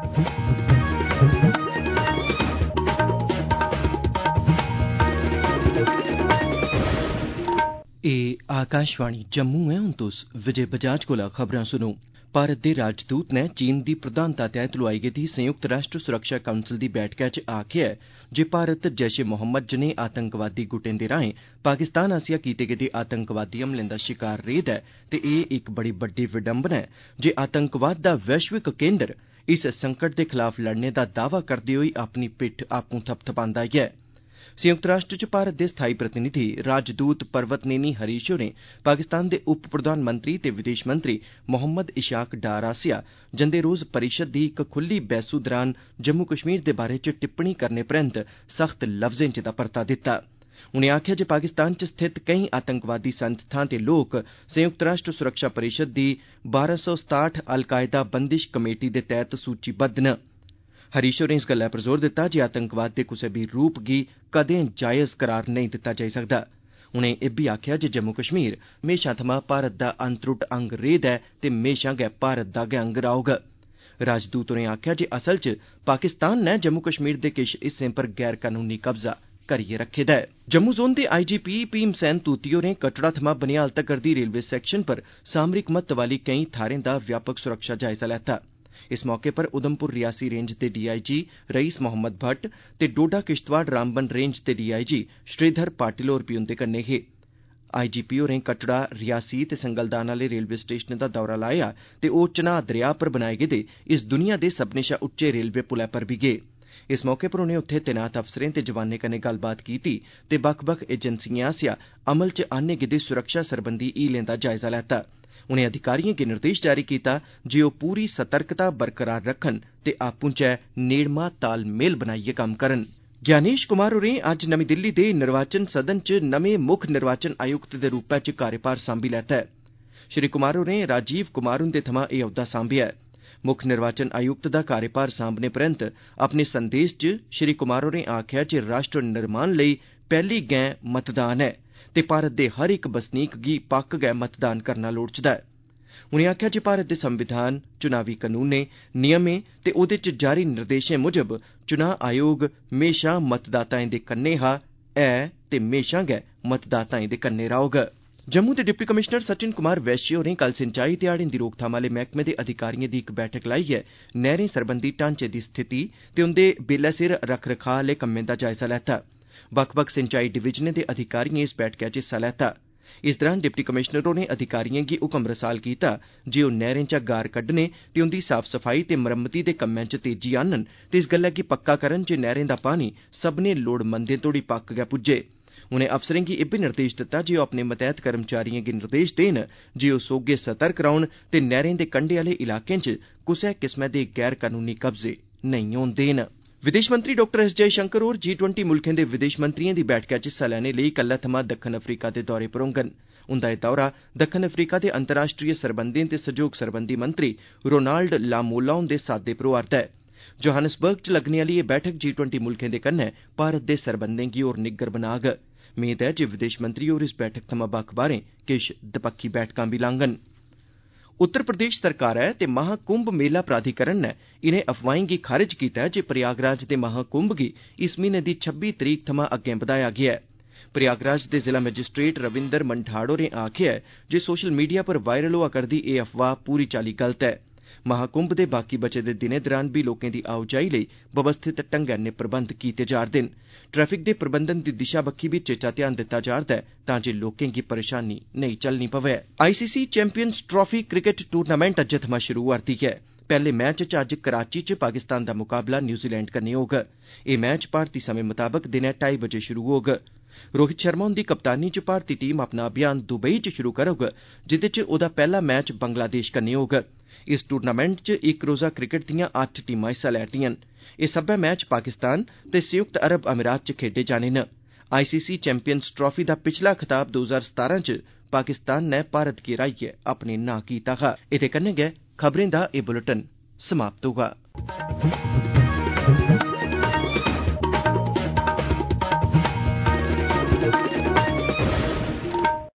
आकाशवाणी जम्मू है। हुण तुस विजय बजाज कोला खबरां सुनो। भारत दे राजदूत नै चीन दी प्रधानता तैह्त लोआई गेदी संयुक्त राष्ट्र सुरक्षा काउंसल दी बैठका च आखेआ ऐ जे भारत जैश ए मोहम्मद जनेह् आतंकवादी गुटें दे राएं पाकिस्तान आसेआ कीते गेदे आतंकवादी हमलें दा शिकार रेह् दा ऐ ते एह् इक बड़ी बड्डी विडंबना ऐ जे आतंकवाद दा वैश्विक केन्द्र इस संकट दे खलाफ लड़ने दा दावा करदे होई अपनी पिट्ठ आपूं थपथपांदा ऐ। संयुक्त राष्ट्र च भारत दे स्थाई प्रतिनिधि राजदूत पर्वतनेनी हरीश होरें पाकिस्तान दे उप प्रधानमंत्री ते विदेश मंत्री मोहम्मद इशाक डार आसेआ जंदे रोज परिषद दी इक खुल्ली बैह्सू दौरान जम्मू कश्मीर दे बारे च टिप्पणी करने परैंत सख्त लफ्जें च एह्दा परता दित्ता। उनें आखेआ जे पाकिस्तान च स्थित केईं आतंकवादी संस्थां ते लोक संयुक्त राष्ट्र सुरक्षा परिषद दी 1267 अलकायदा बंदिश कमेटी दे तैह्त सूचीबद्ध न। हरीश होरें इस गल्लै पर जोर दित्ता जे आतंकवाद दे कुसै बी रूप गी कदें जायज़ करार नेईं दित्ता जाई सकदा। उनें इब्बी आखेआ जे जम्मू कश्मीर म्हेशां थमां भारत दा अनत्रुट अंग रेह् दा ऐ ते म्हेशां गै भारत दा गै अंग रौह्ग। राजदूत होरें आखेआ जे असल च पाकिस्तान नै जम्मू कश्मीर दे किश हिस्सें पर गैर कनूनी कब्जा करियै रक्खे दा ऐ। जम्मू जोन दे आईजीपी भीम सैन तूती होरें कटड़ा थमां बनिहाल तगर दी रेलवे सैक्शन पर सामरिक महत्व आह्ली केईं थाह्रें दा व्यापक सुरक्षा जायजा लैता। इस मौके पर उधमपुर रियासी रेंज दे डीआईजी रईस मोहम्मद भट्ट ते डोडा किश्तवाड़ रामबन रेंज दे डीआईजी श्रीधर पाटिल होर बी उंदे कन्नै हे। आईजीपी होरें कटड़ा रियासी ते संगलदान आह्ले रेलवे स्टेशनें दा दौरा लाया ते ओह् चनाह दरेया पर बनाए गेदे इस दुनिया दे सब्भनें शा उच्चे रेलवे पुलै पर बी गे। इस मौके पर उनें उत्थे तैनात अफसरें ते जवानें कन्नै गल्लबात कीती ते बक्ख-बक्ख एजेंसिएं आसेआ अमल च आह्न्ने गेदे सुरक्षा सरबंधी हीलें दा जायजा लैता। उनें अधिकारिएं गी निर्देश जारी कीता जे ओह् पूरी सतर्कता बरकरार रक्खन ते आपूं चै नेड़मा तालमेल बनाइयै कम्म करन। ज्ञानेश कुमार होरें अज्ज नमीं दिल्ली दे निर्वाचन सदन च नमें मुक्ख निर्वाचन आयुक्त दे रूपै च कार्यभार सांभी लैता ऐ। श्री कुमार होरें राजीव कुमार हुंदे थमां एह् औह्द्वा सांभेआ ऐ। मुक्ख निर्वाचन आयुक्त दा कार्यभार सांभने परैंत अपने संदेस च श्री कुमार होरें आखेआ जे राष्ट्र निर्माण लेई पैह्ली गैं मतदान ऐ ते भारत दे हर इक बसनीक गी पक्क गै मतदान करना लोड़चदा ऐ। उनें आखेआ जे भारत दे संविधान, चुनावी कानूनें, नियमें ते ओह्दे च जारी निर्देशें मुजब चुनां आयोग म्हेशां मतदाताएं दे कन्नै हा ऐ ते म्हेशां गै मतदाताएं दे कन्नै रौह्ग। जम्मू दे डिप्टी कमिशनर सचिन कुमार वैश्य होरें कल सिंचाई ते हाड़ें दी रोकथाम आह्ले मैह्कमे दे अधिकारिएं दी इक बैठक लाइयै नैह्रें सरबंधी ढांचे दी स्थिति ते उंदे बेल्लै सिर रक्ख रखाऽ आह्ले कम्में दा जायजा लैता। बक्ख-बक्ख सिंचाई डिवीजनें दे अधिकारिएं इस बैठका च हिस्सा लैता। इस दौरान डिप्टी कमिशनर होरें अधिकारिएं गी हुकम रसाल कीता जे ओह् नैह्रें चा गार कड्ढने ते उंदी साफ सफाई ते मरम्मती दे कम्में च तेजी आह्नन ते इस गल्लै गी पक्का करन जे नैह्रें दा पानी सब्भनें लोड़मंदें तोड़ी पक्क गै पुज्जे। उनें अफसरें गी इब्बी निर्देश दित्ता जे ओह् अपने मतैह्त कर्मचारिएं गी निर्देश देन जे ओह् सोह्गे सतर्क रौह्न ते नैह्रें दे कंढे आह्ले इलाकें च कुसै किस्मै दे गैर कनूनी कब्जे नेईं होन देन। विदेश मंत्री डॉ एस जयशंकर होर G20 मुल्खें दे विदेश मंत्रिएं दी बैठका च हिस्सा लैने लेई कल्लै थमां दक्खन अफ्रीका दे दौरे पर होङन। उंदा एह् दौरा दक्खन अफ्रीका दे अंतर्राष्ट्रीय सरबंधें ते सैह्योग सरबंधी मंत्री रोनाल्ड लामोला हुंदे साद्दे पर होआ'रदा ऐ। जोहान्सबर्ग च लग्गने आह्ली एह् बैठक G20 मुल्खें दे कन्नै भारत दे सरबंधें गी होर निग्गर बनाग। मेद ऐ जे विदेश मंत्री होर इस बैठक थमां बक्ख बाह्रें किश दपक्खी बैठकां बी लाङन। उत्तर प्रदेश सरकारै ते महाकुंभ मेला प्राधिकरण नै इनें अफवाहीं गी खारिज कीता ऐ जे प्रयागराज दे महाकुंभ गी इस म्हीने दी 26 तरीक थमां अग्गें बधाया गेआ ऐ। प्रयागराज दे जिला मजिस्ट्रेट रविंदर मंठाड़ होरें आखेआ ऐ जे सोशल मीडिया पर वायरल होआ करदी एह् अफवाह पूरी चाल्ली गलत ऐ। महाकुंभ दे बाकी बचे दे दिनें दौरान बी लोकें दी आओजाई लेई बवस्थित ढंगै नै प्रबंध कीते जा'रदे न। ट्रैफिक दे प्रबंधन दी दिशा बक्खी बी चेचा ध्यान दित्ता जा'रदा ऐ तां जे लोकें गी परेशानी नेईं झल्लनी पवै। ICC champions trophy cricket tournament अज्जै थमां शुरू होआ'रदी ऐ। पैह्ले मैच च अज्ज कराची च पाकिस्तान दा मुकाबला न्यूजीलैंड कन्नै होग। एह् मैच भारती समें मताबक दिनै 2:30 बजे शुरू होग। रोहित शर्मा हुंदी कप्तानी च भारती टीम अपना अभियान दुबई च शुरू करोग जिंदे च ओह्दा पैह्ला मैच बंगलादेश कन्नै होग। इस टूर्नामेंट च इक रोजा क्रिकेट दिआं 8 टीमां हिस्सा लै'रदिआं न। एह् सब्बै मैच पाकिस्तान ते संयुक्त अरब अमीरात च खेड्डे जाने न। आईसीसी चैंपियंस ट्राफी दा पिछला खिताब 2017 च पाकिस्तान नै भारत गी हराइयै अपने नां कीता हा। एह्दे कन्नै गै खबरें दा एह् बुलेटिन समाप्त होआ।